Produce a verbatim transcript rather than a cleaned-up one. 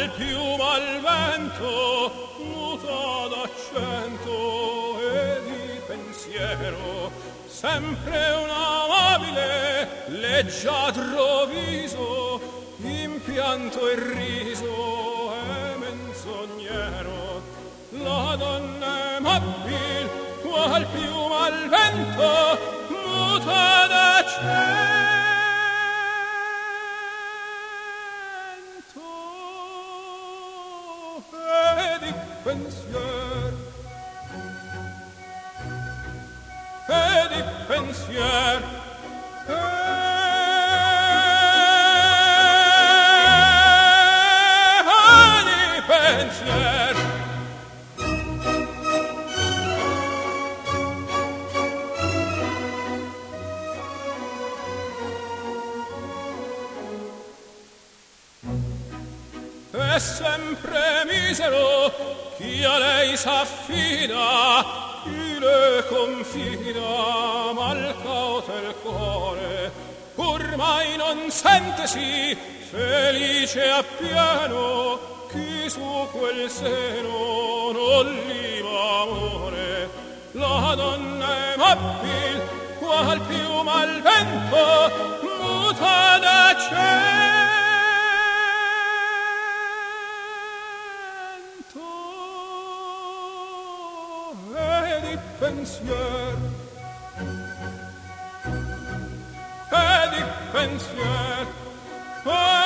qual piuma al vento muta d'accento e di pensiero, sempre un amabile leggiadro viso, impianto e riso e menzognero. La donna è mabil qual piuma al vento muta d'accento e di pensier e di pensier e di pensier. È sempre misero chi a lei s'affida, chi le confida, mal cauto il cuore, pur mai non sentesi felice appieno chi su quel seno non liva amore. La donna è mabil qual piuma al vento muta d'accento e di pensier e di pensier e